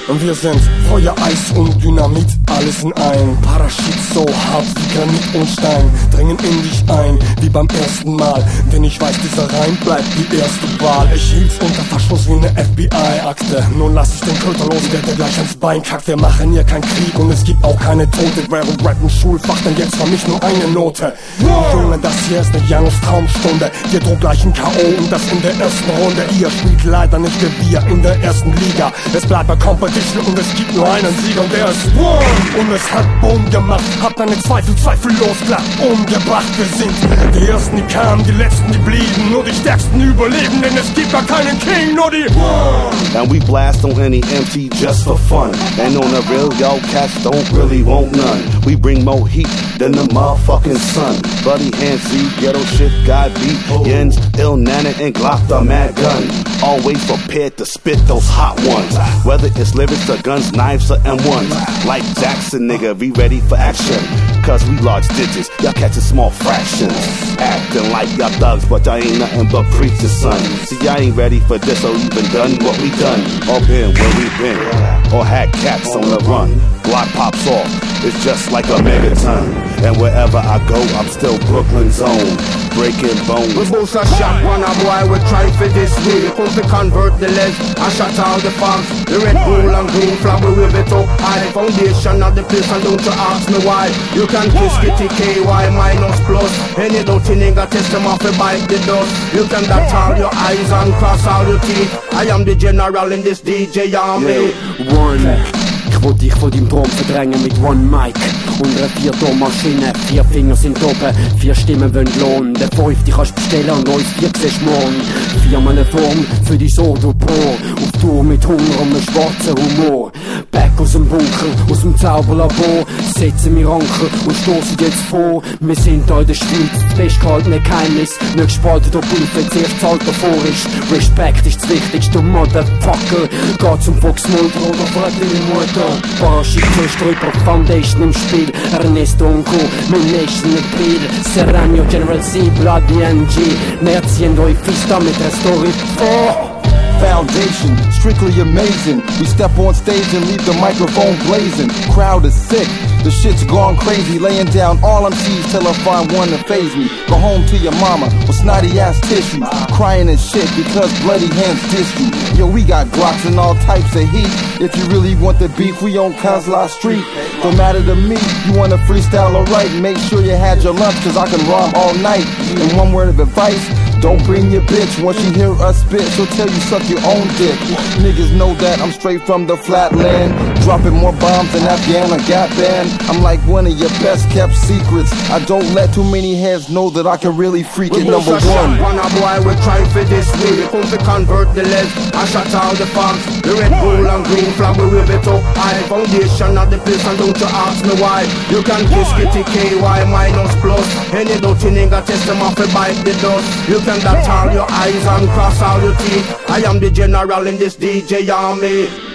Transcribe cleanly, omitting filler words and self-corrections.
Wir sind Feuer, Eis und Dynamit, alles in ein. Parashit so hart wie Granit und Stein, dringen in dich ein, wie beim ersten Mal. Denn ich weiß, dieser Reim bleibt die erste Wahl. Ich hielt's unter Verschluss wie eine FBI-Akte. Nun lass ich den Köter los, der dir gleich ans Bein kackt. Wir machen hier keinen Krieg und es gibt auch keine Tote. Während Rap ein Schulfach, denn jetzt war mich nur eine Note. Junge, das hier ist eine Janus Traumstunde. Wir drohen gleich ein K.O. und das in der ersten Runde. Ihr spielt leider nicht wie wir in der ersten Liga. Es bleibt bei Competition und es gibt nur einen Sieger und der ist One. Und es hat Boom gemacht, habt deine Zweifel zweifellos glatt umgebracht. Wir sind die Ersten, die kamen, die Letzten, die blieben. Nur die Stärksten überleben, denn es gibt gar keinen King, nur die One. And we blast on any MC just for fun. And on the real, y'all cats don't really want none. We bring more heat than the motherfucking sun. Bloody hands, see, ghetto shit, God beat. Yens, Il Nana, and Glock the mad gun. Always prepared to spit those hot ones. Whether it's lyrics or guns, knives or M1s. Like Jackson, nigga, be ready for action. Cause we large digits, y'all catching small fractions. Acting like y'all thugs, but y'all ain't nothing but preachers, son. See, y'all ain't ready for this or even done what we done. Or been where we been. Or had cats on the run. Glock pops off, it's just like a megaton. And wherever I go, I'm still Brooklyn's own. Breaking bones. We both a shot, one a boy, we try for this way. Come to convert the legs and shut all the farms. The red, gold and green flag, we wave it up high. Foundation of the place, and don't you ask me why. You can kiss Kitty KY minus plus. Any dirty nigga test them off and bite the dust. You can dot all your eyes and cross all your teeth. I am the general in this DJ army. One. Ich will dich von deinem Thron verdrängen mit One Mic. Und einer 4-Ton-Maschine, 4 Finger sind oben, 4 Stimmen wollen Lohn. Den 5 die kannst bestellen und uns 4 siehst morgen. 4-mal eine Form für die Sodopor. Auf Tour mit Hunger und einem schwarzen Humor. Back aus dem Bunker, aus dem Zauberlabor. Setzen wir Anker und stoßen jetzt vor. Wir sind da in der Schweiz, das bestgehaltene Geheimnis. Nicht gespalten durch Beef, wenn zuerst das Alter vor ist. Respekt ist das Wichtigste, Motherfucker. Geht zum Fox Mulder oder fragt deine Mutter. Parashit drüber, Foundation im Spiel. Ernesto und Co. mit Nation Appeal. Serrano, General C, Bloody NG. Wir ziehen euch Fista mit der Story vor. Foundation, strictly amazing. We step on stage and leave the microphone blazing. Crowd is sick, the shit's gone crazy. Laying down all MCs till I find one to faze me. Go home to your mama with snotty ass tissues. Crying and shit because bloody hands diss you. Yo, we got Glocks and all types of heat. If you really want the beef, we on Kazla Street. Don't matter to me, you wanna freestyle alright. Make sure you had your lunch cause I can rhyme all night. And one word of advice, don't bring your bitch. Once you hear us spit, she'll tell you suck your own dick. Niggas know that I'm straight from the flatland. Dropping more bombs than Afghan or Gap Band. I'm like one of your best kept secrets. I don't let too many heads know that I can really freak it. Number one. One a boy, we try for this way. We come to convert the legs and shut all the farms. The red, gold and green flag, we wave it up high. Foundation of the place, and don't you ask me why. You can kiss Kitty KY minus plus. Any dirty nigga test them off and bite the dust. You can dot all your eyes and cross all your teeth. I am the general in this DJ army.